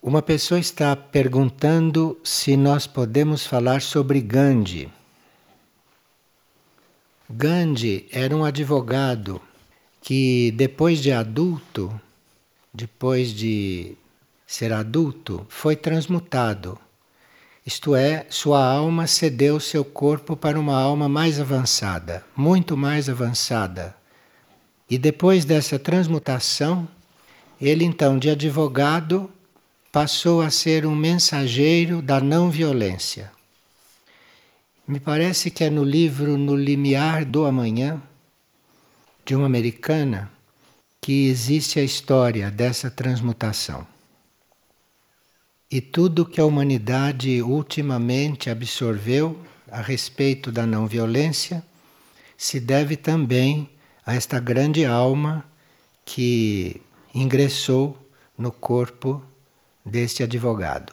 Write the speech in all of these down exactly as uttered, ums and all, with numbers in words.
Uma pessoa está perguntando se nós podemos falar sobre Gandhi. Gandhi era um advogado que, depois de adulto, depois de ser adulto, foi transmutado. Isto é, sua alma cedeu seu corpo para uma alma mais avançada, muito mais avançada. E depois dessa transmutação, ele então, de advogado, passou a ser um mensageiro da não violência. Me parece que é no livro No Limiar do Amanhã, de uma americana, que existe a história dessa transmutação. E tudo que a humanidade ultimamente absorveu a respeito da não violência se deve também a esta grande alma que ingressou no corpo deste advogado.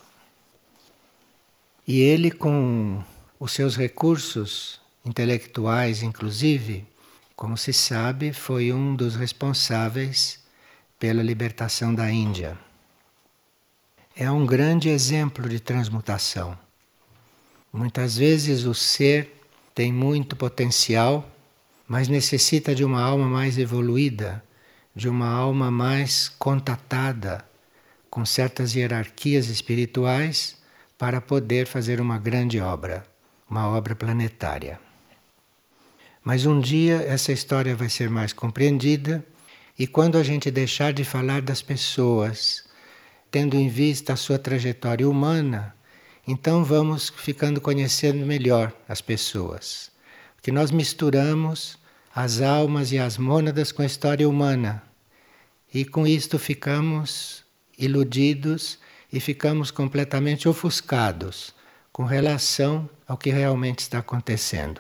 E ele, com os seus recursos intelectuais, inclusive, como se sabe, foi um dos responsáveis pela libertação da Índia. É um grande exemplo de transmutação. Muitas vezes o ser tem muito potencial, mas necessita de uma alma mais evoluída, de uma alma mais contatada com certas hierarquias espirituais para poder fazer uma grande obra, uma obra planetária. Mas um dia essa história vai ser mais compreendida e quando a gente deixar de falar das pessoas, tendo em vista a sua trajetória humana, então vamos ficando conhecendo melhor as pessoas. Porque nós misturamos as almas e as mônadas com a história humana. E com isto ficamos iludidos e ficamos completamente ofuscados com relação ao que realmente está acontecendo.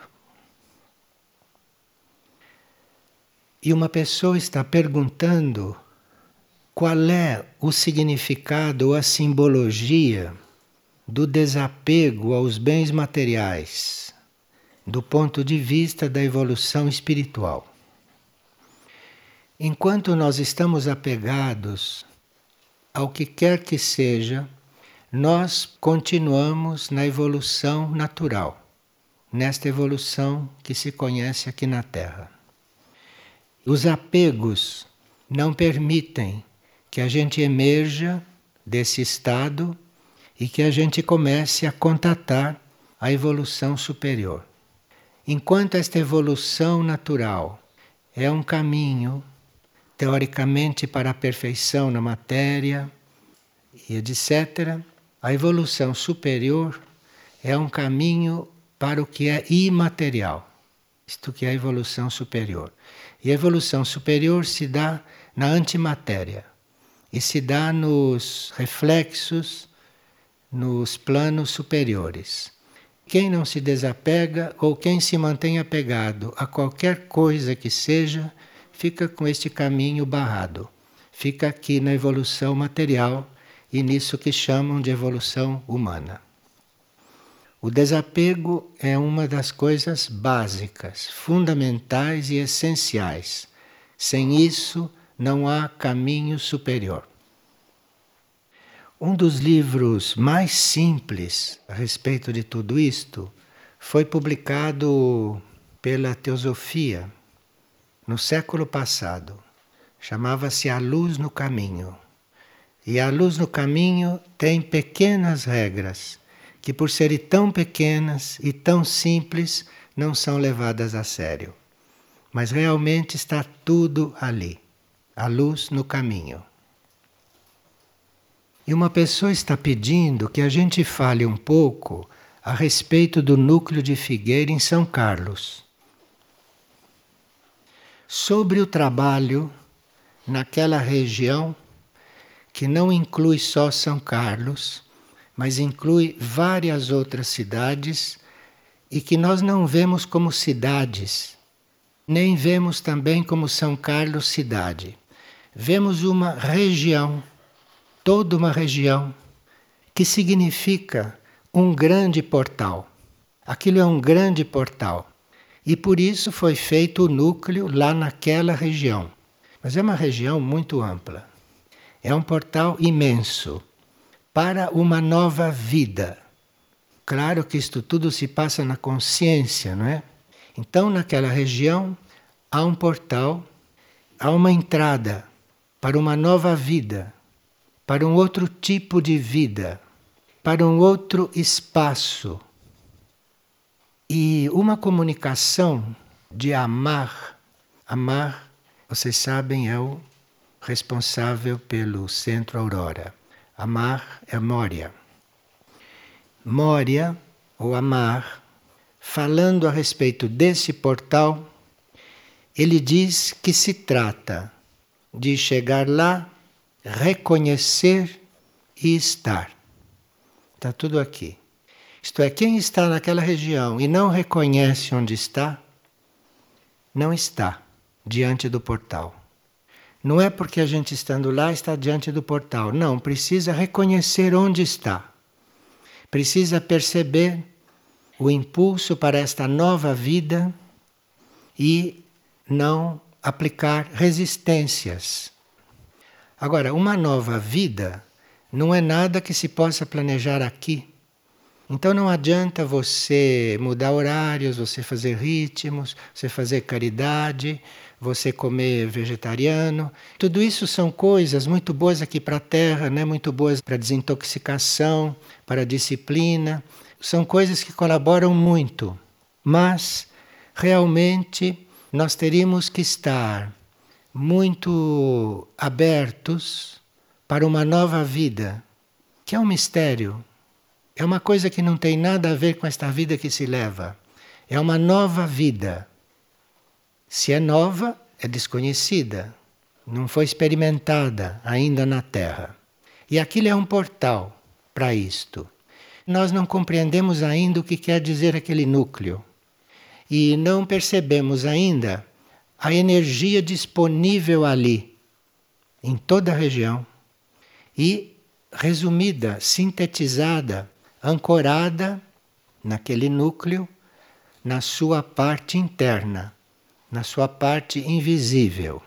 E uma pessoa está perguntando qual é o significado ou a simbologia do desapego aos bens materiais, do ponto de vista da evolução espiritual. Enquanto nós estamos apegados ao que quer que seja, nós continuamos na evolução natural, nesta evolução que se conhece aqui na Terra. Os apegos não permitem que a gente emerja desse estado e que a gente comece a contatar a evolução superior. Enquanto esta evolução natural é um caminho, teoricamente, para a perfeição na matéria, e etcétera, a evolução superior é um caminho para o que é imaterial. Isto que é a evolução superior. E a evolução superior se dá na antimatéria. E se dá nos reflexos, nos planos superiores. Quem não se desapega ou quem se mantém apegado a qualquer coisa que seja, fica com este caminho barrado. Fica aqui na evolução material e nisso que chamam de evolução humana. O desapego é uma das coisas básicas, fundamentais e essenciais. Sem isso, não há caminho superior. Um dos livros mais simples a respeito de tudo isto foi publicado pela Teosofia no século passado. Chamava-se A Luz no Caminho. E A Luz no Caminho tem pequenas regras que, por serem tão pequenas e tão simples, não são levadas a sério. Mas realmente está tudo ali. A luz no caminho. E uma pessoa está pedindo que a gente fale um pouco a respeito do núcleo de Figueira em São Carlos. Sobre o trabalho naquela região que não inclui só São Carlos, mas inclui várias outras cidades e que nós não vemos como cidades, nem vemos também como São Carlos cidade. Vemos uma região, toda uma região, que significa um grande portal. Aquilo é um grande portal. E por isso foi feito o núcleo lá naquela região. Mas é uma região muito ampla. É um portal imenso. para uma nova vida. Claro que isto tudo se passa na consciência, não é? Então, naquela região, há um portal, há uma entrada para uma nova vida, para um outro tipo de vida, para um outro espaço. E uma comunicação de amar. Amar, vocês sabem, é o responsável pelo Centro Aurora. Amar é Moria. Moria, ou Amar, falando a respeito desse portal, ele diz que se trata de chegar lá, reconhecer e estar. Está tudo aqui. Isto é, quem está naquela região e não reconhece onde está, não está diante do portal. Não é porque a gente estando lá está diante do portal. Não, precisa reconhecer onde está. Precisa perceber o impulso para esta nova vida e não aplicar resistências. Agora, uma nova vida não é nada que se possa planejar aqui. Então não adianta você mudar horários, você fazer ritmos, você fazer caridade, você comer vegetariano. Tudo isso são coisas muito boas aqui para a Terra, né? Muito boas para a desintoxicação, para a disciplina. São coisas que colaboram muito. Mas, realmente, nós teríamos que estar muito abertos para uma nova vida, que é um mistério. É uma coisa que não tem nada a ver com esta vida que se leva. É uma nova vida. Se é nova, é desconhecida. Não foi experimentada ainda na Terra. E aquilo é um portal para isto. Nós não compreendemos ainda o que quer dizer aquele núcleo. E não percebemos ainda a energia disponível ali, em toda a região. E resumida, sintetizada, ancorada naquele núcleo, na sua parte interna, na sua parte invisível.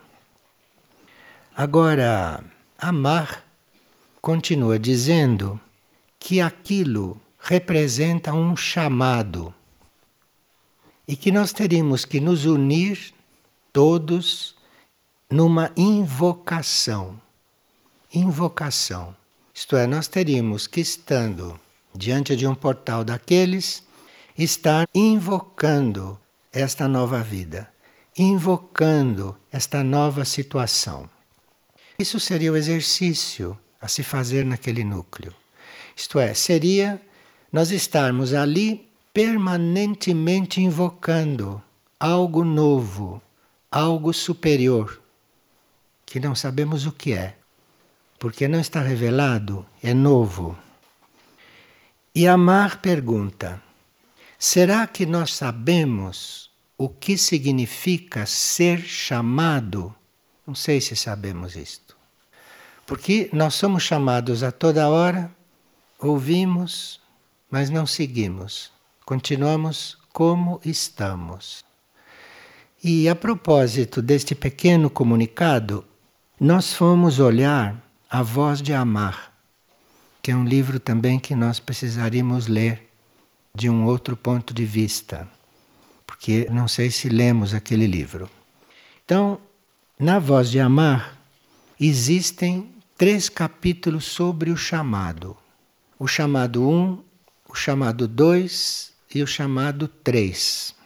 Agora, Amar continua dizendo que aquilo representa um chamado e que nós teríamos que nos unir todos numa invocação. Invocação. Isto é, nós teríamos que, estando diante de um portal daqueles, estar invocando esta nova vida, invocando esta nova situação. Isso seria o exercício a se fazer naquele núcleo. Isto é, seria nós estarmos ali permanentemente invocando algo novo, algo superior, que não sabemos o que é, porque não está revelado, é novo. E Amar pergunta: será que nós sabemos o que significa ser chamado? Não sei se sabemos isto. Porque nós somos chamados a toda hora, ouvimos, mas não seguimos. Continuamos como estamos. E a propósito deste pequeno comunicado, nós fomos olhar A Voz de Amar, que é um livro também que nós precisaríamos ler de um outro ponto de vista, porque não sei se lemos aquele livro. Então, na Voz de Amar, existem três capítulos sobre o chamado. O chamado um, o chamado dois e o chamado três.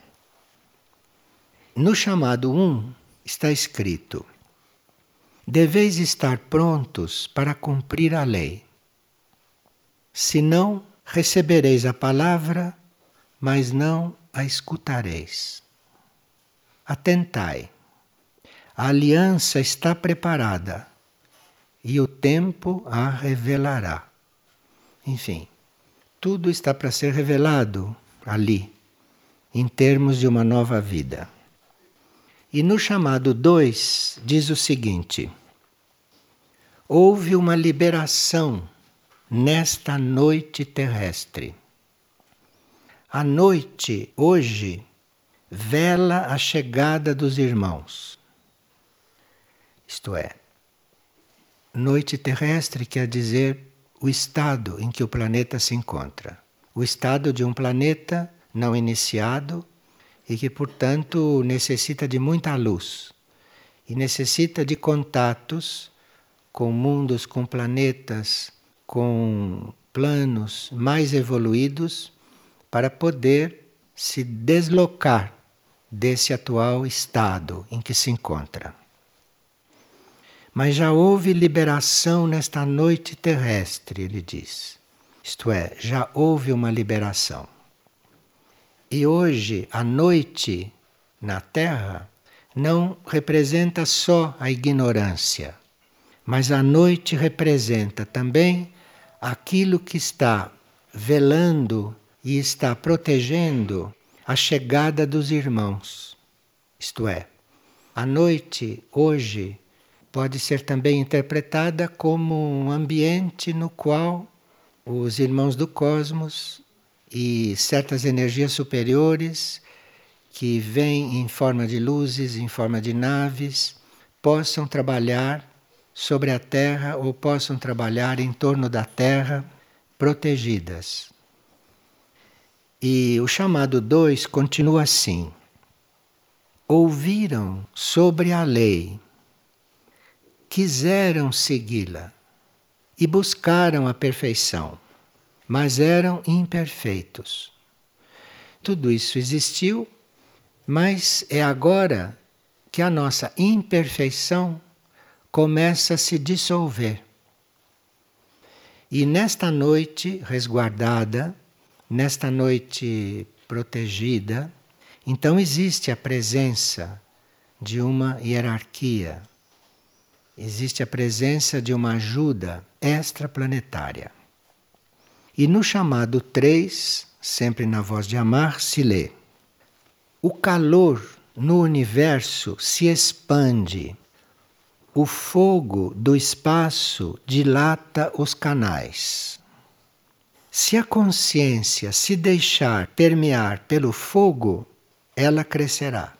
No chamado um está escrito: deveis estar prontos para cumprir a lei. Senão, recebereis a palavra, mas não a escutareis. Atentai. A aliança está preparada e o tempo a revelará. Enfim, tudo está para ser revelado ali, em termos de uma nova vida. E no chamado dois diz o seguinte: houve uma liberação nesta noite terrestre. A noite, hoje, vela a chegada dos irmãos. Isto é, noite terrestre quer dizer o estado em que o planeta se encontra. O estado de um planeta não iniciado e que, portanto, necessita de muita luz e necessita de contatos com mundos, com planetas, com planos mais evoluídos para poder se deslocar desse atual estado em que se encontra. Mas já houve liberação nesta noite terrestre, ele diz. Isto é, já houve uma liberação. E hoje, a noite na Terra não representa só a ignorância, mas a noite representa também aquilo que está velando e está protegendo a chegada dos irmãos. Isto é, a noite hoje pode ser também interpretada como um ambiente no qual os irmãos do cosmos e certas energias superiores que vêm em forma de luzes, em forma de naves, possam trabalhar sobre a Terra ou possam trabalhar em torno da Terra protegidas. E o chamado dois continua assim: ouviram sobre a lei, quiseram segui-la e buscaram a perfeição, mas eram imperfeitos. Tudo isso existiu, mas é agora que a nossa imperfeição começa a se dissolver. E nesta noite resguardada, nesta noite protegida, então existe a presença de uma hierarquia. Existe a presença de uma ajuda extraplanetária. E no chamado três, sempre na voz de Amar, se lê: o calor no universo se expande, o fogo do espaço dilata os canais. Se a consciência se deixar permear pelo fogo, ela crescerá.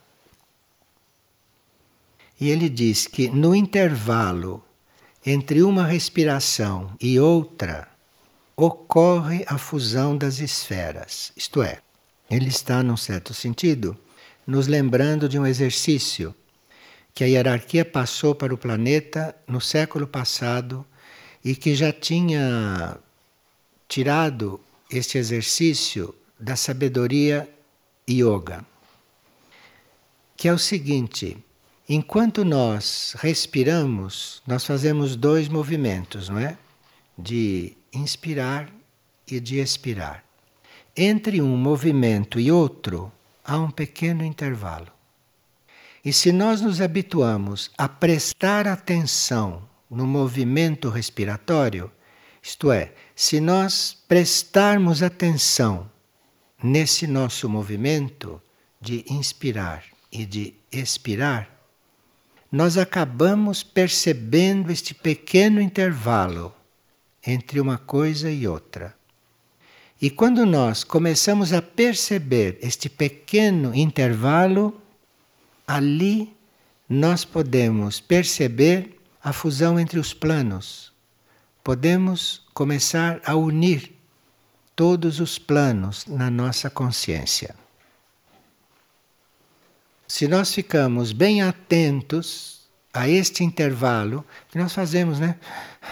E ele diz que no intervalo entre uma respiração e outra, ocorre a fusão das esferas. Isto é, ele está, num certo sentido, nos lembrando de um exercício que a hierarquia passou para o planeta no século passado e que já tinha tirado este exercício da sabedoria yoga. Que é o seguinte: enquanto nós respiramos, nós fazemos dois movimentos, não é? De inspirar e de expirar. Entre um movimento e outro, há um pequeno intervalo. E se nós nos habituamos a prestar atenção no movimento respiratório, isto é, se nós prestarmos atenção nesse nosso movimento de inspirar e de expirar, nós acabamos percebendo este pequeno intervalo entre uma coisa e outra. E quando nós começamos a perceber este pequeno intervalo, ali nós podemos perceber a fusão entre os planos. Podemos começar a unir todos os planos na nossa consciência. Se nós ficamos bem atentos a este intervalo, que nós fazemos, né?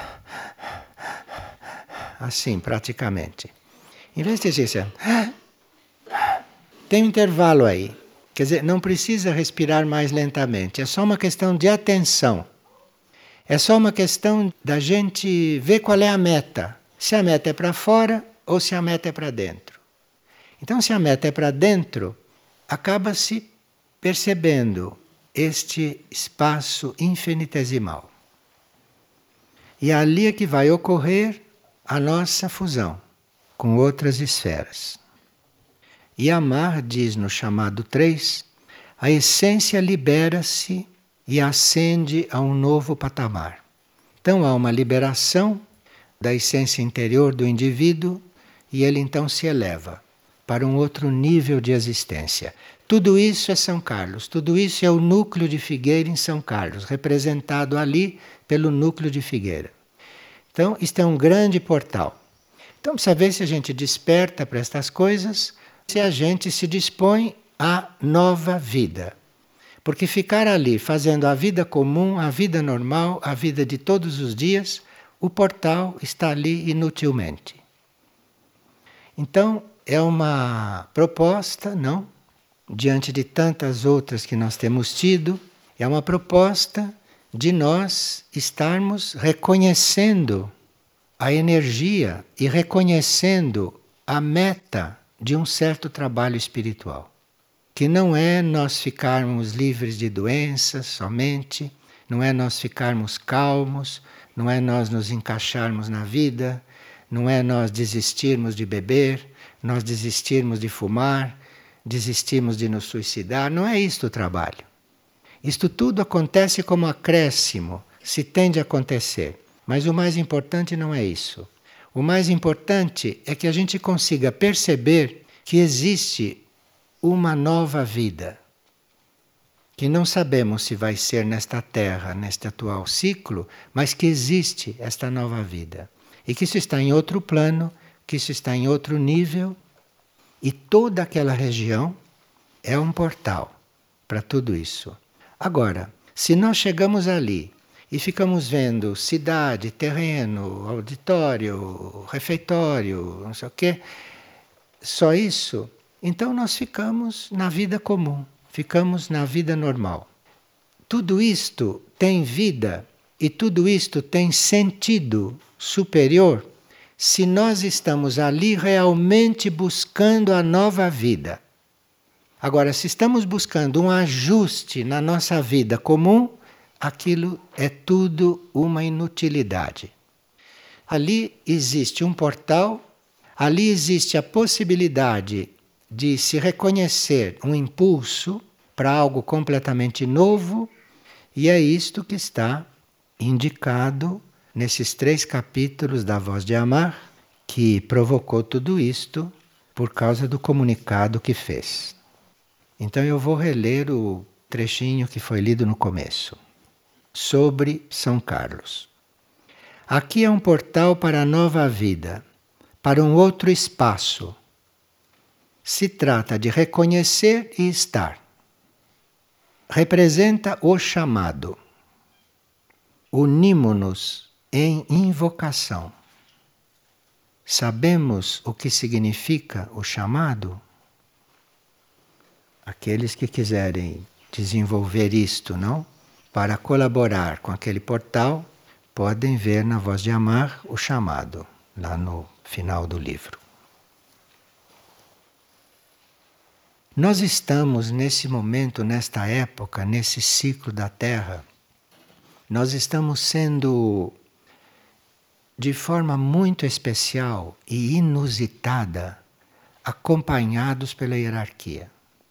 Assim, praticamente. Em vez de dizer, tem um intervalo aí. Quer dizer, não precisa respirar mais lentamente. É só uma questão de atenção. É só uma questão da gente ver qual é a meta. Se a meta é para fora ou se a meta é para dentro. Então, se a meta é para dentro, acaba-se percebendo este espaço infinitesimal. E ali é que vai ocorrer a nossa fusão com outras esferas. E Amar diz no chamado três, a essência libera-se e ascende a um novo patamar. Então há uma liberação da essência interior do indivíduo e ele então se eleva para um outro nível de existência. Tudo isso é São Carlos, tudo isso é o núcleo de Figueira em São Carlos, representado ali pelo núcleo de Figueira. Então, isto é um grande portal. Então, precisa ver se a gente desperta para estas coisas, se a gente se dispõe à nova vida. Porque ficar ali fazendo a vida comum, a vida normal, a vida de todos os dias, o portal está ali inutilmente. Então, é uma proposta, não? Diante de tantas outras que nós temos tido, é uma proposta de nós estarmos reconhecendo a energia e reconhecendo a meta de um certo trabalho espiritual. Que não é nós ficarmos livres de doenças somente, não é nós ficarmos calmos, não é nós nos encaixarmos na vida, não é nós desistirmos de beber, nós desistirmos de fumar, desistirmos de nos suicidar. Não é isto o trabalho. Isto tudo acontece como acréscimo, se tende a acontecer. Mas o mais importante não é isso. O mais importante é que a gente consiga perceber que existe uma nova vida. Que não sabemos se vai ser nesta Terra, neste atual ciclo, mas que existe esta nova vida. E que isso está em outro plano, que isso está em outro nível. E toda aquela região é um portal para tudo isso. Agora, se nós chegamos ali e ficamos vendo cidade, terreno, auditório, refeitório, não sei o quê, só isso, então nós ficamos na vida comum, ficamos na vida normal. Tudo isto tem vida e tudo isto tem sentido superior se nós estamos ali realmente buscando a nova vida. Agora, se estamos buscando um ajuste na nossa vida comum, aquilo é tudo uma inutilidade. Ali existe um portal, ali existe a possibilidade de se reconhecer um impulso para algo completamente novo, e é isto que está indicado nesses três capítulos da Voz de Amar, que provocou tudo isto por causa do comunicado que fez. Então eu vou reler o trechinho que foi lido no começo, sobre São Carlos. Aqui é um portal para a nova vida, para um outro espaço. Se trata de reconhecer e estar. Representa o chamado. Unimo-nos em invocação. Sabemos o que significa o chamado? Aqueles que quiserem desenvolver isto, não? Para colaborar com aquele portal, podem ver na Voz de Amar o chamado, lá no final do livro. Nós estamos nesse momento, nesta época, nesse ciclo da Terra, nós estamos sendo, de forma muito especial e inusitada, acompanhados pela hierarquia.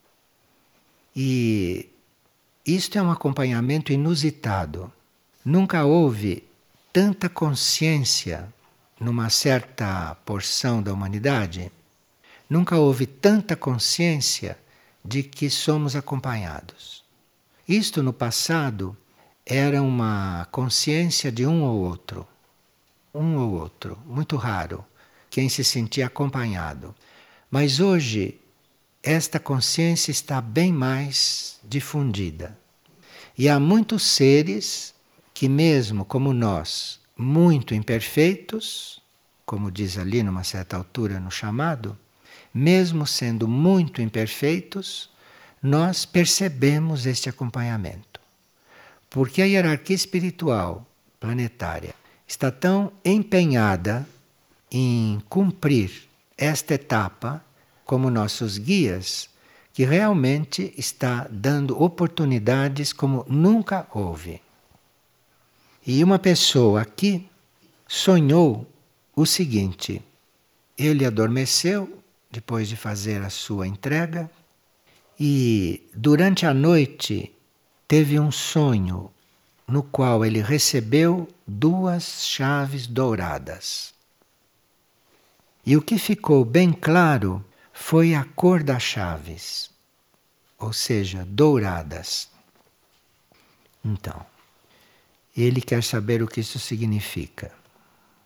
E isto é um acompanhamento inusitado. Nunca houve tanta consciência numa certa porção da humanidade, nunca houve tanta consciência de que somos acompanhados. Isto no passado era uma consciência de um ou outro. Um ou outro, muito raro, quem se sentia acompanhado. Mas hoje, esta consciência está bem mais difundida. E há muitos seres que, mesmo como nós, muito imperfeitos, como diz ali numa certa altura no chamado, mesmo sendo muito imperfeitos, nós percebemos este acompanhamento. Porque a hierarquia espiritual planetária está tão empenhada em cumprir esta etapa como nossos guias, que realmente está dando oportunidades como nunca houve. E uma pessoa aqui sonhou o seguinte: ele adormeceu depois de fazer a sua entrega e durante a noite teve um sonho no qual ele recebeu duas chaves douradas. E o que ficou bem claro foi a cor das chaves, ou seja, douradas. Então, ele quer saber o que isso significa.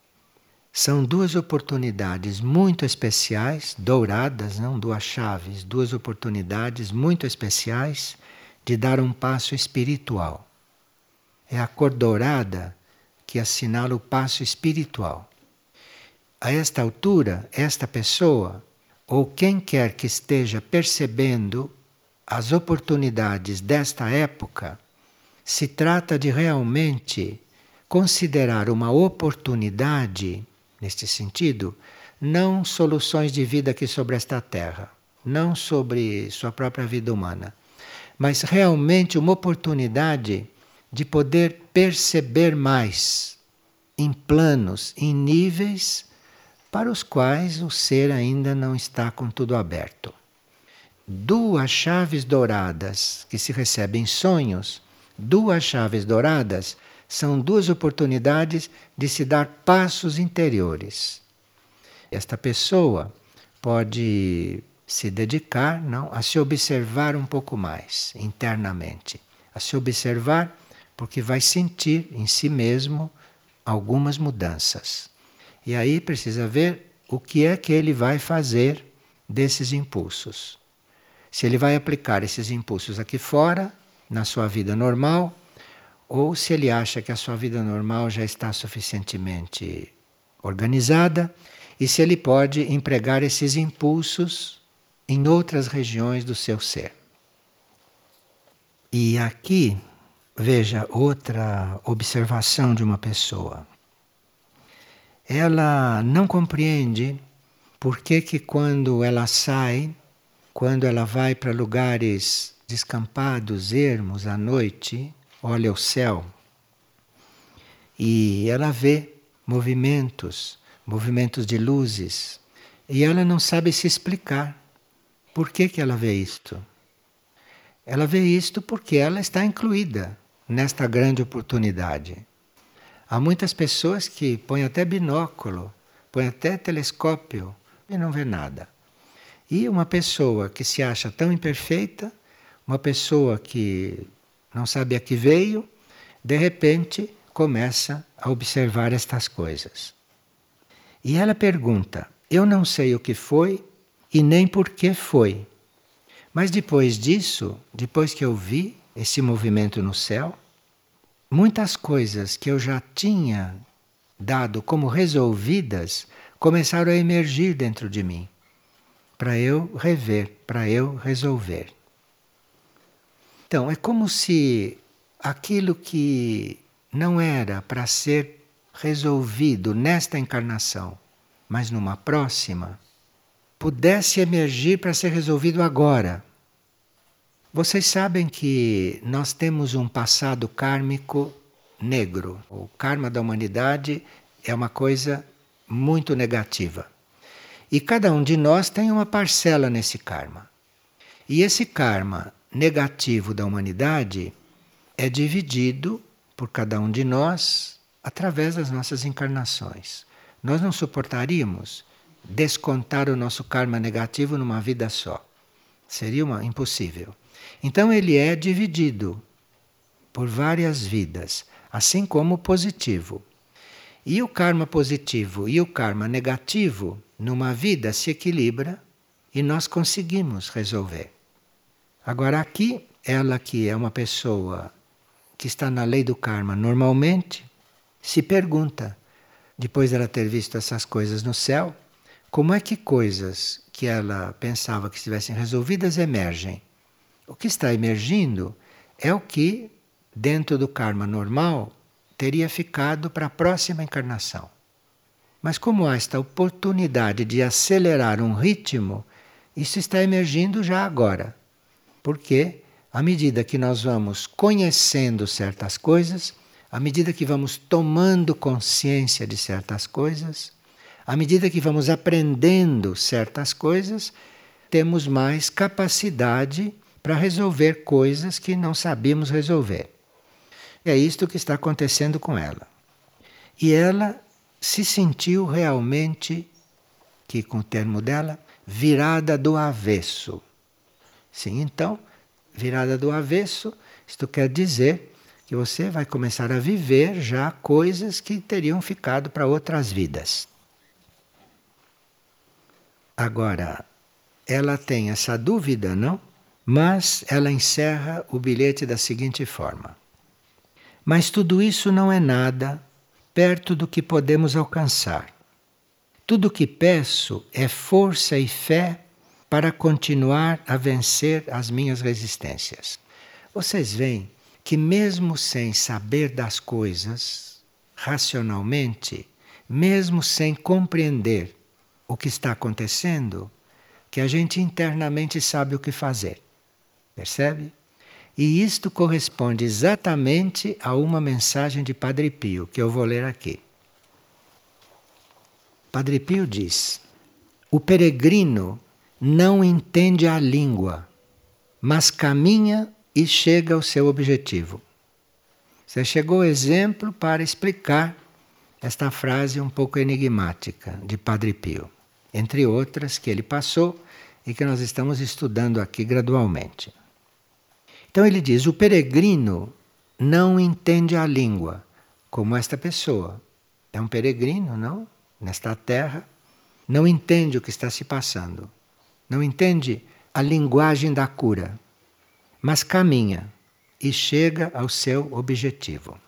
São duas oportunidades muito especiais, douradas, não duas chaves, duas oportunidades muito especiais de dar um passo espiritual. É a cor dourada que assinala o passo espiritual. A esta altura, esta pessoa, ou quem quer que esteja percebendo as oportunidades desta época, se trata de realmente considerar uma oportunidade, neste sentido, não soluções de vida aqui sobre esta terra, não sobre sua própria vida humana, mas realmente uma oportunidade de poder perceber mais em planos, em níveis para os quais o ser ainda não está com tudo aberto. Duas chaves douradas que se recebem em sonhos, duas chaves douradas são duas oportunidades de se dar passos interiores. Esta pessoa pode se dedicar, não, a se observar um pouco mais internamente, a se observar porque vai sentir em si mesmo algumas mudanças. E aí precisa ver o que é que ele vai fazer desses impulsos. Se ele vai aplicar esses impulsos aqui fora, na sua vida normal, ou se ele acha que a sua vida normal já está suficientemente organizada, e se ele pode empregar esses impulsos em outras regiões do seu ser. E aqui, veja outra observação de uma pessoa. Ela não compreende por que que quando ela sai, quando ela vai para lugares descampados, ermos, à noite, olha o céu e ela vê movimentos, movimentos de luzes, e ela não sabe se explicar por que que ela vê isto. Ela vê isto porque ela está incluída nesta grande oportunidade. Há muitas pessoas que põem até binóculo, põem até telescópio e não vê nada. E uma pessoa que se acha tão imperfeita, uma pessoa que não sabe a que veio, de repente começa a observar estas coisas. E ela pergunta: eu não sei o que foi e nem por que foi. Mas depois disso, depois que eu vi esse movimento no céu, muitas coisas que eu já tinha dado como resolvidas começaram a emergir dentro de mim, para eu rever, para eu resolver. Então, é como se aquilo que não era para ser resolvido nesta encarnação, mas numa próxima, pudesse emergir para ser resolvido agora. Vocês sabem que nós temos um passado kármico negro. O karma da humanidade é uma coisa muito negativa. E cada um de nós tem uma parcela nesse karma. E esse karma negativo da humanidade é dividido por cada um de nós através das nossas encarnações. Nós não suportaríamos descontar o nosso karma negativo numa vida só. Seria uma, impossível. Então ele é dividido por várias vidas, assim como o positivo. E o karma positivo e o karma negativo, numa vida se equilibra e nós conseguimos resolver. Agora aqui, ela que é uma pessoa que está na lei do karma normalmente, se pergunta, depois de ela ter visto essas coisas no céu, como é que coisas que ela pensava que estivessem resolvidas emergem? O que está emergindo é o que, dentro do karma normal, teria ficado para a próxima encarnação. Mas como há esta oportunidade de acelerar um ritmo, isso está emergindo já agora. Porque, à medida que nós vamos conhecendo certas coisas, à medida que vamos tomando consciência de certas coisas, à medida que vamos aprendendo certas coisas, temos mais capacidade para resolver coisas que não sabíamos resolver. É isto que está acontecendo com ela. E ela se sentiu realmente, que com o termo dela, virada do avesso. Sim, então, virada do avesso, isto quer dizer que você vai começar a viver já coisas que teriam ficado para outras vidas. Agora, ela tem essa dúvida, não? Mas ela encerra o bilhete da seguinte forma: mas tudo isso não é nada perto do que podemos alcançar. Tudo o que peço é força e fé para continuar a vencer as minhas resistências. Vocês veem que mesmo sem saber das coisas racionalmente, mesmo sem compreender o que está acontecendo, que a gente internamente sabe o que fazer. Percebe? E isto corresponde exatamente a uma mensagem de Padre Pio, que eu vou ler aqui. Padre Pio diz: o peregrino não entende a língua, mas caminha e chega ao seu objetivo. Você chegou ao exemplo para explicar esta frase um pouco enigmática de Padre Pio, entre outras que ele passou e que nós estamos estudando aqui gradualmente. Então ele diz: o peregrino não entende a língua, como esta pessoa. É um peregrino, não? Nesta terra, não entende o que está se passando. Não entende a linguagem da cura, mas caminha e chega ao seu objetivo.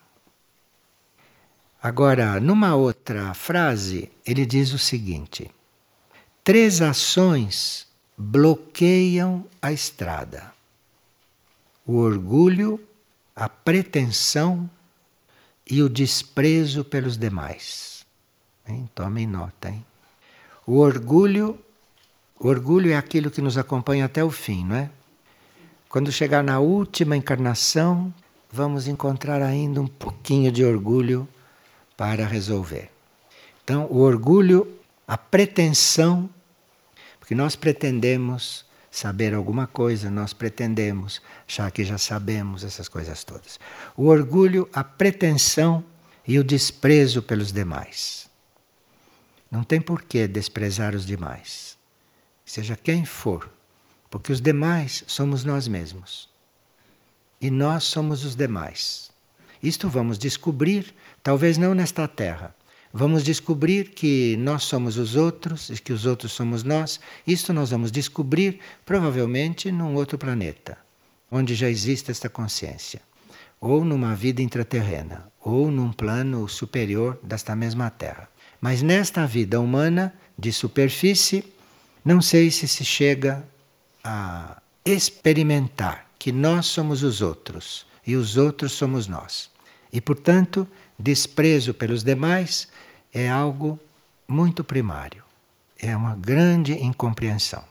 Agora, numa outra frase, ele diz o seguinte: três ações bloqueiam a estrada: o orgulho, a pretensão e o desprezo pelos demais. Hein? Tomem nota, hein? O orgulho, o orgulho é aquilo que nos acompanha até o fim, não é? Quando chegar na última encarnação, vamos encontrar ainda um pouquinho de orgulho para resolver. Então, o orgulho, a pretensão, porque nós pretendemos saber alguma coisa, nós pretendemos achar que já sabemos essas coisas todas. O orgulho, a pretensão e o desprezo pelos demais. Não tem por que desprezar os demais, seja quem for, porque os demais somos nós mesmos. E nós somos os demais. Isto vamos descobrir, talvez não nesta terra. Vamos descobrir que nós somos os outros e que os outros somos nós. Isto nós vamos descobrir provavelmente num outro planeta, onde já existe esta consciência. Ou numa vida intraterrena, ou num plano superior desta mesma terra. Mas nesta vida humana, de superfície, não sei se se chega a experimentar que nós somos os outros e os outros somos nós. E, portanto, desprezo pelos demais é algo muito primário. É uma grande incompreensão.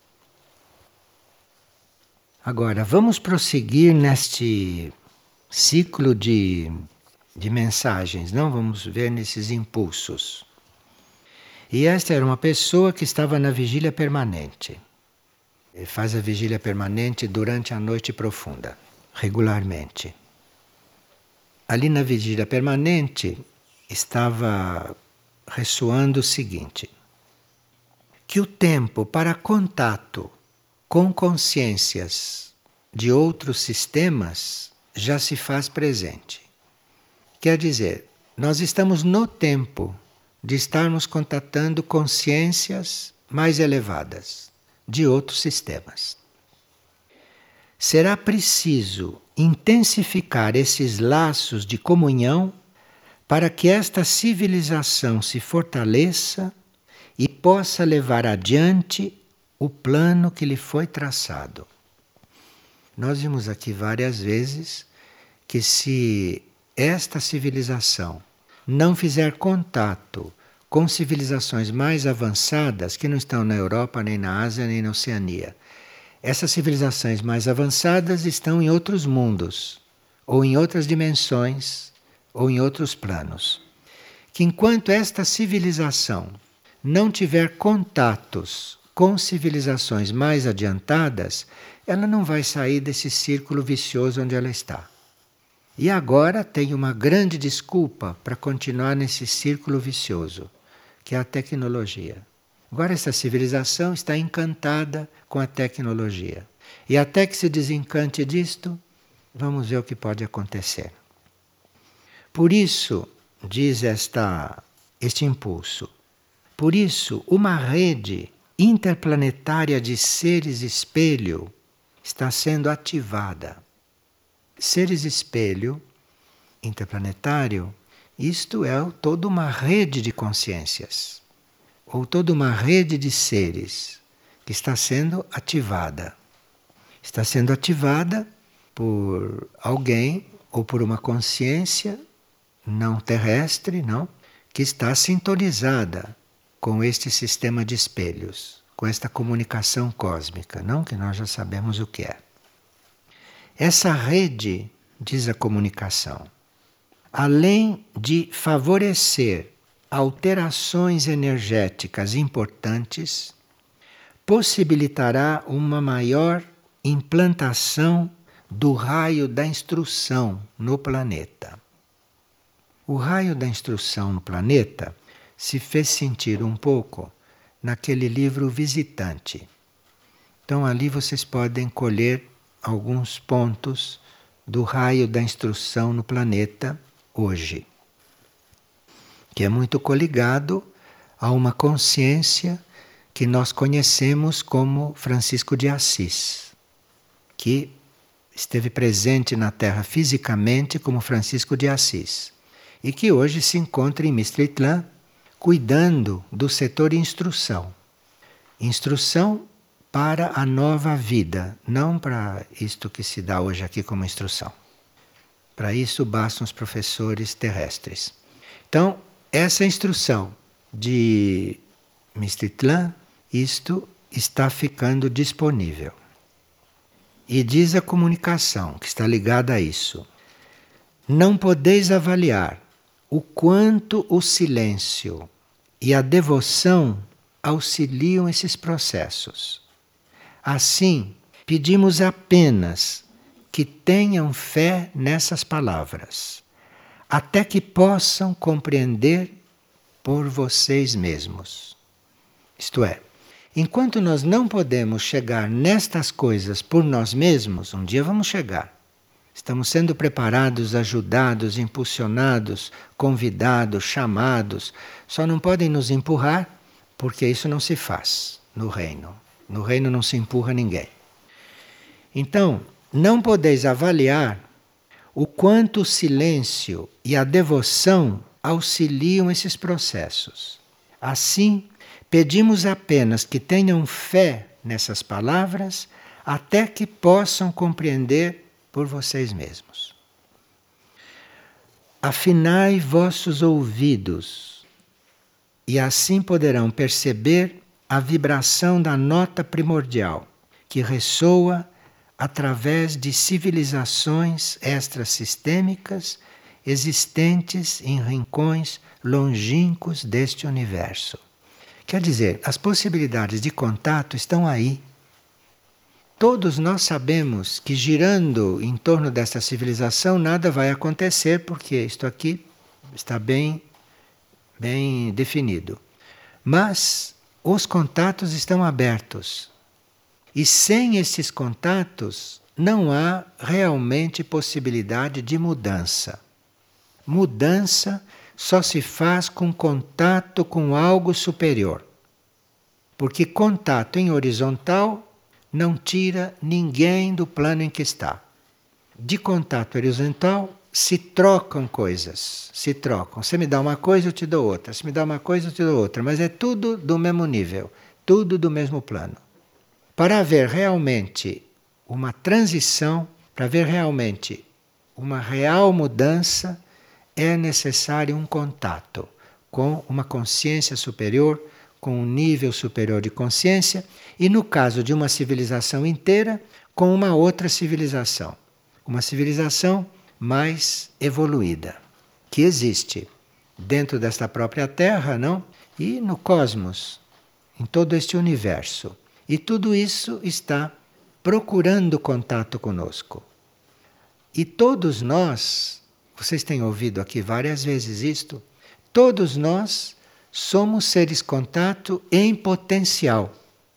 Agora, vamos prosseguir neste ciclo de, de mensagens, não? Vamos ver nesses impulsos. E esta era uma pessoa que estava na vigília permanente. Ele faz a vigília permanente durante a noite profunda, regularmente. Ali na vigília permanente estava ressoando o seguinte: que o tempo para contato com consciências de outros sistemas já se faz presente. Quer dizer, nós estamos no tempo de estarmos contatando consciências mais elevadas de outros sistemas. Será preciso intensificar esses laços de comunhão para que esta civilização se fortaleça e possa levar adiante o plano que lhe foi traçado. Nós vimos aqui várias vezes que se esta civilização não fizer contato com civilizações mais avançadas que não estão na Europa, nem na Ásia, nem na Oceania, essas civilizações mais avançadas estão em outros mundos, ou em outras dimensões, ou em outros planos. Que enquanto esta civilização não tiver contatos com civilizações mais adiantadas, ela não vai sair desse círculo vicioso onde ela está. E agora tem uma grande desculpa para continuar nesse círculo vicioso, que é a tecnologia. Agora essa civilização está encantada com a tecnologia. E até que se desencante disto, vamos ver o que pode acontecer. Por isso, diz esta, este impulso, por isso uma rede interplanetária de seres espelho está sendo ativada. Seres espelho interplanetário, isto é toda uma rede de consciências, ou toda uma rede de seres que está sendo ativada. Está sendo ativada por alguém ou por uma consciência não terrestre, não, que está sintonizada com este sistema de espelhos, com esta comunicação cósmica, não, que nós já sabemos o que é. Essa rede, diz a comunicação, além de favorecer alterações energéticas importantes, possibilitará uma maior implantação do raio da instrução no planeta. O raio da instrução no planeta se fez sentir um pouco naquele livro Visitante. Então ali vocês podem colher alguns pontos do raio da instrução no planeta hoje, que é muito coligado a uma consciência que nós conhecemos como Francisco de Assis, que esteve presente na Terra fisicamente como Francisco de Assis e que hoje se encontra em Mistritlan cuidando do setor instrução. Instrução para a nova vida, não para isto que se dá hoje aqui como instrução. Para isso bastam os professores terrestres. Então, essa instrução de Mistritlan, isto está ficando disponível. E diz a comunicação, que está ligada a isso: não podeis avaliar o quanto o silêncio e a devoção auxiliam esses processos. Assim, pedimos apenas que tenham fé nessas palavras, até que possam compreender por vocês mesmos. Isto é, enquanto nós não podemos chegar nestas coisas por nós mesmos, um dia vamos chegar. Estamos sendo preparados, ajudados, impulsionados, convidados, chamados. Só não podem nos empurrar, porque isso não se faz no reino. No reino não se empurra ninguém. Então, não podeis avaliar o quanto o silêncio e a devoção auxiliam esses processos. Assim, pedimos apenas que tenham fé nessas palavras, até que possam compreender por vocês mesmos. Afinai vossos ouvidos, e assim poderão perceber a vibração da nota primordial, que ressoa através de civilizações extrasistêmicas existentes em rincões longínquos deste universo. Quer dizer, as possibilidades de contato estão aí. Todos nós sabemos que girando em torno desta civilização nada vai acontecer, porque isto aqui está bem, bem definido. Mas os contatos estão abertos. E sem esses contatos não há realmente possibilidade de mudança. Mudança só se faz com contato com algo superior. Porque contato em horizontal não tira ninguém do plano em que está. De contato horizontal se trocam coisas, se trocam. Você me dá uma coisa, eu te dou outra. Se me dá uma coisa, eu te dou outra. Mas é tudo do mesmo nível, tudo do mesmo plano. Para haver realmente uma transição, para haver realmente uma real mudança, é necessário um contato com uma consciência superior, com um nível superior de consciência, e no caso de uma civilização inteira, com uma outra civilização. Uma civilização mais evoluída, que existe dentro desta própria Terra, não? E no cosmos, em todo este universo. E tudo isso está procurando contato conosco. E todos nós, vocês têm ouvido aqui várias vezes isto, todos nós somos seres contato em potencial.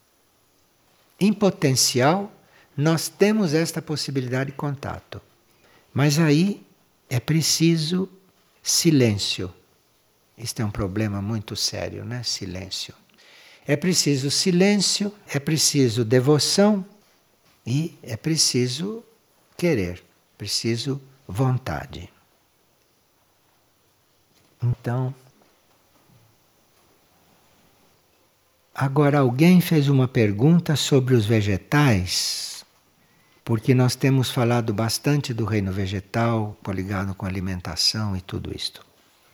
Em potencial, nós temos esta possibilidade de contato. Mas aí é preciso silêncio. Este é um problema muito sério, né? Silêncio. É preciso silêncio, é preciso devoção e é preciso querer, preciso vontade. Então, agora alguém fez uma pergunta sobre os vegetais, porque nós temos falado bastante do reino vegetal, ligado com alimentação e tudo isto.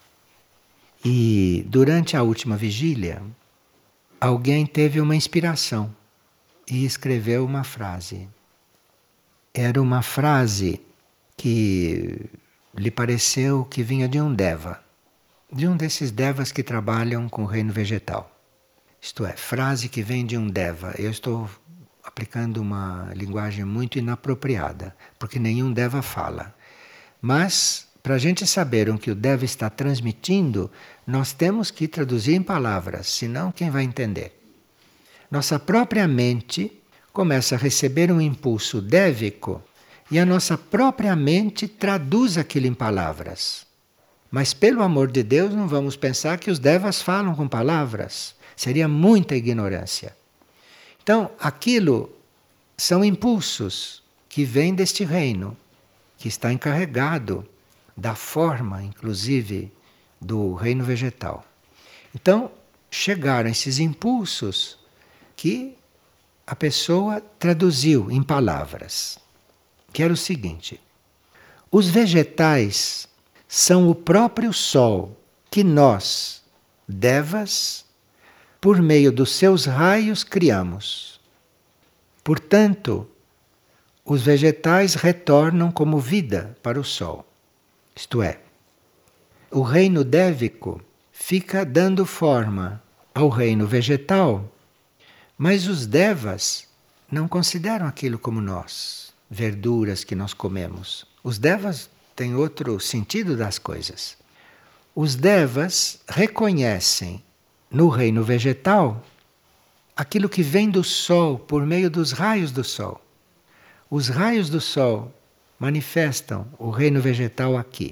E durante a última vigília, alguém teve uma inspiração e escreveu uma frase. Era uma frase que lhe pareceu que vinha de um deva, de um desses devas que trabalham com o reino vegetal. Isto é, frase que vem de um deva. Eu estou aplicando uma linguagem muito inapropriada, porque nenhum deva fala. Mas, para a gente saber o que o deva está transmitindo, nós temos que traduzir em palavras, senão quem vai entender? Nossa própria mente começa a receber um impulso dévico e a nossa própria mente traduz aquilo em palavras. Mas, pelo amor de Deus, não vamos pensar que os devas falam com palavras. Seria muita ignorância. Então, aquilo são impulsos que vêm deste reino, que está encarregado da forma, inclusive, do reino vegetal. Então, chegaram esses impulsos que a pessoa traduziu em palavras, que era o seguinte: os vegetais são o próprio sol que nós, devas, por meio dos seus raios criamos. Portanto, os vegetais retornam como vida para o sol. Isto é, o reino dévico fica dando forma ao reino vegetal, mas os devas não consideram aquilo como nós, verduras que nós comemos. Os devas têm outro sentido das coisas. Os devas reconhecem no reino vegetal aquilo que vem do sol por meio dos raios do sol. Os raios do sol manifestam o reino vegetal aqui.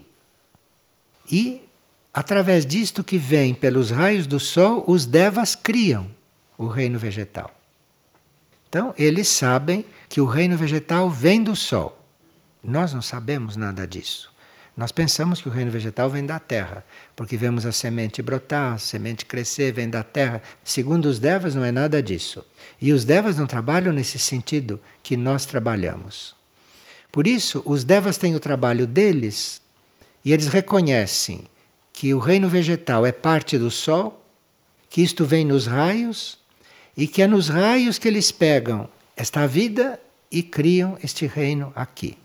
E, através disto que vem pelos raios do sol, os devas criam o reino vegetal. Então, eles sabem que o reino vegetal vem do sol. Nós não sabemos nada disso. Nós pensamos que o reino vegetal vem da terra, porque vemos a semente brotar, a semente crescer, vem da terra. Segundo os devas, não é nada disso. E os devas não trabalham nesse sentido que nós trabalhamos. Por isso, os devas têm o trabalho deles e eles reconhecem que o reino vegetal é parte do sol, que isto vem nos raios e que é nos raios que eles pegam esta vida e criam este reino aqui.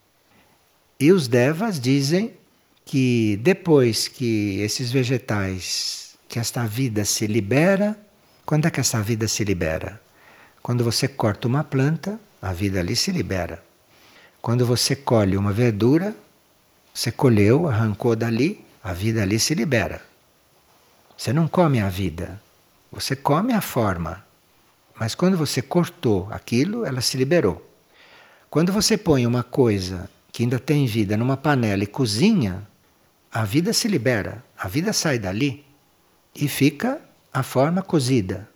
E os devas dizem que depois que esses vegetais, que esta vida se libera, quando é que essa vida se libera? Quando você corta uma planta, a vida ali se libera. Quando você colhe uma verdura, você colheu, arrancou dali, a vida ali se libera. Você não come a vida, você come a forma. Mas quando você cortou aquilo, ela se liberou. Quando você põe uma coisa que ainda tem vida numa panela e cozinha, a vida se libera, a vida sai dali e fica a forma cozida.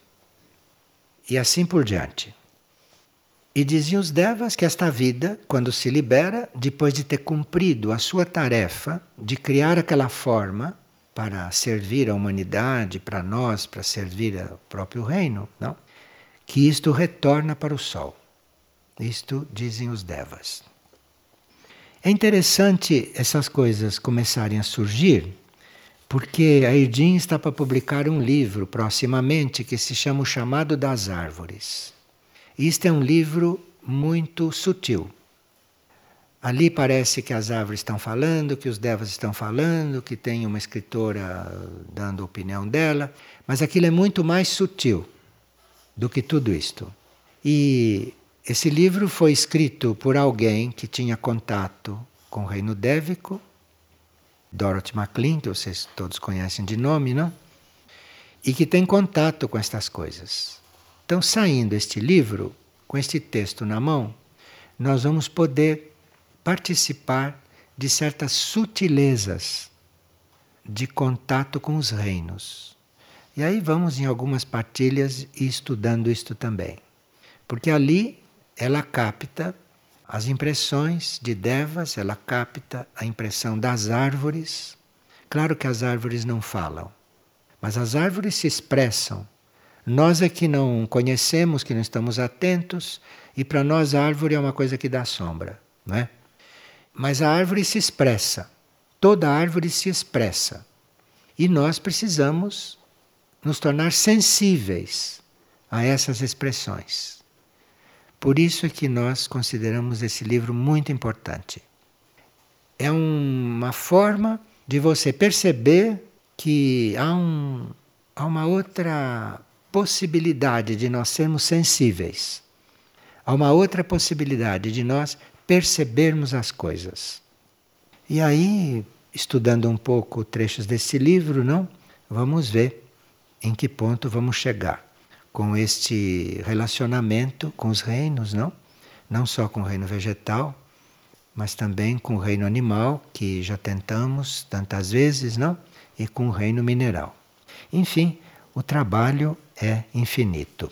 E assim por diante. E diziam os devas que esta vida, quando se libera, depois de ter cumprido a sua tarefa de criar aquela forma para servir a humanidade, para nós, para servir ao próprio reino, não? Que isto retorna para o sol. Isto dizem os devas. É interessante essas coisas começarem a surgir, porque a Irdim está para publicar um livro proximamente que se chama O Chamado das Árvores. Este é um livro muito sutil. Ali parece que as árvores estão falando, que os devas estão falando, que tem uma escritora dando a opinião dela, mas aquilo é muito mais sutil do que tudo isto. E esse livro foi escrito por alguém que tinha contato com o reino dévico, Dorothy McLean, que vocês todos conhecem de nome, não? E que tem contato com estas coisas. Então, saindo este livro, com este texto na mão, nós vamos poder participar de certas sutilezas de contato com os reinos. E aí vamos em algumas partilhas e estudando isto também. Porque ali ela capta as impressões de devas, ela capta a impressão das árvores. Claro que as árvores não falam, mas as árvores se expressam. Nós é que não conhecemos, que não estamos atentos, e para nós a árvore é uma coisa que dá sombra, não é? Mas a árvore se expressa, toda árvore se expressa. E nós precisamos nos tornar sensíveis a essas expressões. Por isso é que nós consideramos esse livro muito importante. É uma forma de você perceber que há, um, há uma outra possibilidade de nós sermos sensíveis. Há uma outra possibilidade de nós percebermos as coisas. E aí, estudando um pouco trechos desse livro, não? Vamos ver em que ponto vamos chegar com este relacionamento com os reinos, não? Não só com o reino vegetal, mas também com o reino animal, que já tentamos tantas vezes, não? E com o reino mineral. Enfim, o trabalho é infinito.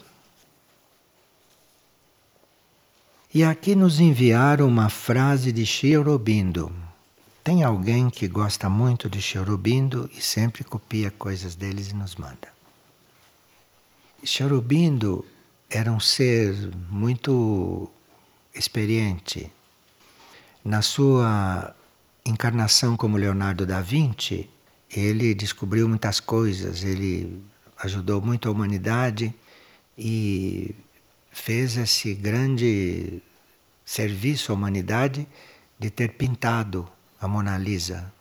E aqui nos enviaram uma frase de Sri Aurobindo. Tem alguém que gosta muito de Sri Aurobindo e sempre copia coisas deles e nos manda. Sri Aurobindo era um ser muito experiente. Na sua encarnação como Leonardo da Vinci, ele descobriu muitas coisas, ele ajudou muito a humanidade e fez esse grande serviço à humanidade de ter pintado a Mona Lisa,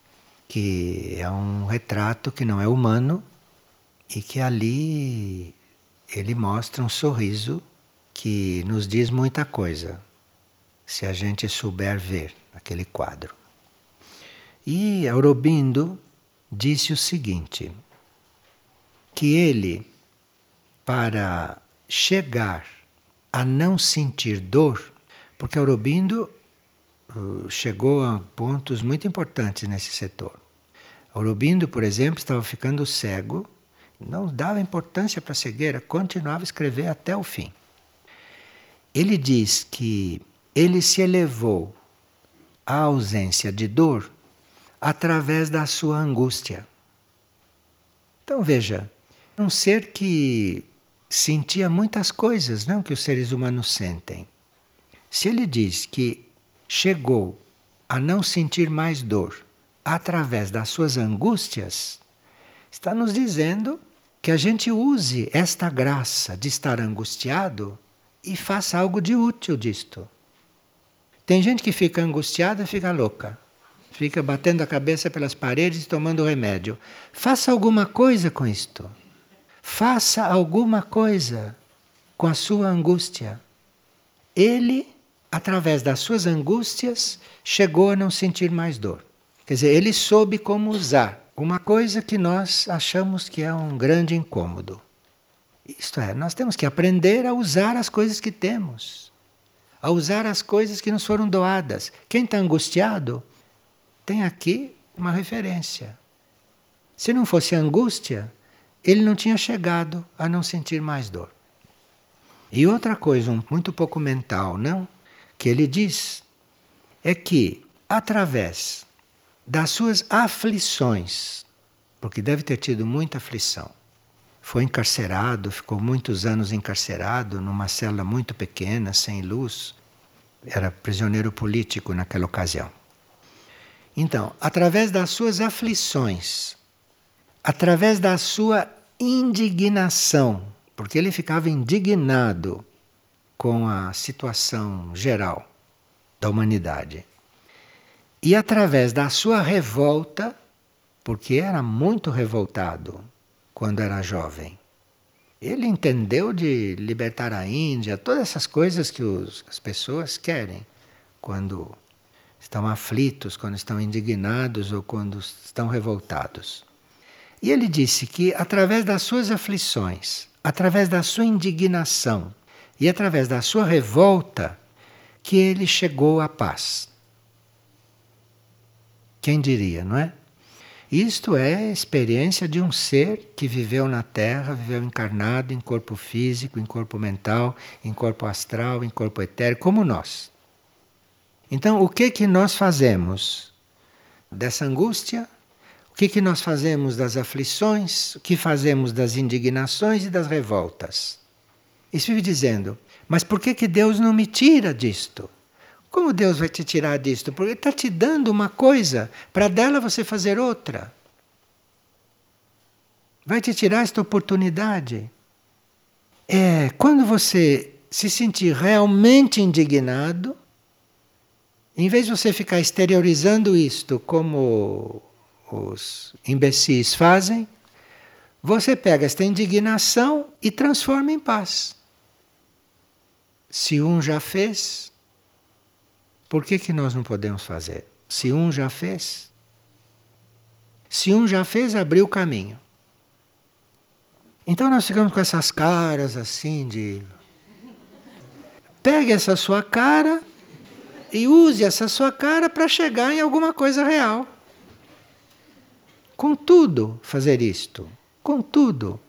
que é um retrato que não é humano e que ali ele mostra um sorriso que nos diz muita coisa, se a gente souber ver aquele quadro. E Aurobindo disse o seguinte, que ele, para chegar a não sentir dor, porque Aurobindo uh, chegou a pontos muito importantes nesse setor. Aurobindo, por exemplo, estava ficando cego, não dava importância para a cegueira, continuava a escrever até o fim. Ele diz que ele se elevou à ausência de dor através da sua angústia. Então veja, um ser que sentia muitas coisas, não que os seres humanos sentem. Se ele diz que chegou a não sentir mais dor através das suas angústias, está nos dizendo que a gente use esta graça de estar angustiado e faça algo de útil disto. Tem gente que fica angustiada e fica louca. Fica batendo a cabeça pelas paredes e tomando remédio. Faça alguma coisa com isto. Faça alguma coisa com a sua angústia. Ele, através das suas angústias, chegou a não sentir mais dor. Quer dizer, ele soube como usar uma coisa que nós achamos que é um grande incômodo. Isto é, nós temos que aprender a usar as coisas que temos. A usar as coisas que nos foram doadas. Quem está angustiado, tem aqui uma referência. Se não fosse angústia, ele não tinha chegado a não sentir mais dor. E outra coisa, um, muito pouco mental, não? Que ele diz, é que através das suas aflições, porque deve ter tido muita aflição, foi encarcerado, ficou muitos anos encarcerado numa cela muito pequena, sem luz, era prisioneiro político naquela ocasião. Então, através das suas aflições, através da sua indignação, porque ele ficava indignado com a situação geral da humanidade, e através da sua revolta, porque era muito revoltado quando era jovem. Ele entendeu de libertar a Índia, todas essas coisas que os, as pessoas querem quando estão aflitos, quando estão indignados ou quando estão revoltados. E ele disse que através das suas aflições, através da sua indignação e através da sua revolta, que ele chegou à paz. Quem diria, não é? Isto é a experiência de um ser que viveu na Terra, viveu encarnado em corpo físico, em corpo mental, em corpo astral, em corpo etéreo, como nós. Então, o que que nós fazemos dessa angústia? O que que nós fazemos das aflições? O que fazemos das indignações e das revoltas? E vive dizendo, mas por que que Deus não me tira disto? Como Deus vai te tirar disto? Porque Ele está te dando uma coisa, para dela você fazer outra. Vai te tirar esta oportunidade. É, quando você se sentir realmente indignado, em vez de você ficar exteriorizando isto como os imbecis fazem, você pega esta indignação e transforma em paz. Se um já fez, por que que nós não podemos fazer? Se um já fez, se um já fez, abriu o caminho. Então nós ficamos com essas caras assim de... Pegue essa sua cara e use essa sua cara para chegar em alguma coisa real. Contudo, fazer isto. Contudo,